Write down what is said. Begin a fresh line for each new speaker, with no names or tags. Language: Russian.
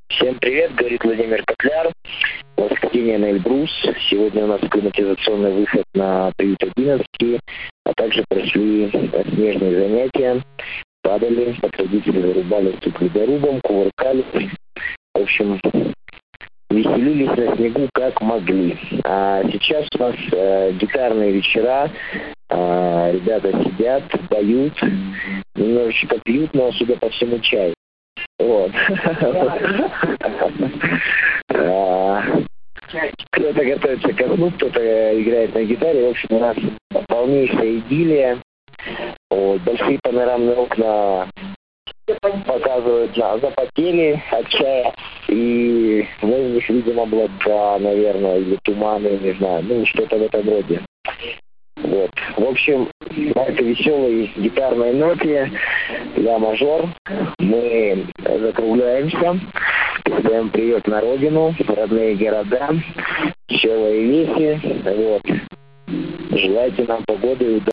Всем привет, говорит Владимир Котляр. Восхождение на Эльбрус. Сегодня у нас акклиматизационный выход на приют 11, а также прошли снежные занятия. Падали, подходители зарубали стук ледорубом, кувыркали. В общем, веселились на снегу как могли. А сейчас у нас гитарные вечера. Ребята сидят, поют, немножечко пьют, но, судя по всему, чай. Вот. Кто-то готовится ко сну, кто-то играет на гитаре. В общем, у нас полнейшая идиллия. Вот. Большие панорамные окна показывают на запотели от чая. И мы них видим облака, наверное, или туманы, не знаю. Ну, что-то в этом роде. Вот. В общем, на этой веселой гитарной ноте ля мажор мы закругляемся, передаем привет на родину, родные города, веселые вещи. Вот. Желайте нам погоды и удачи.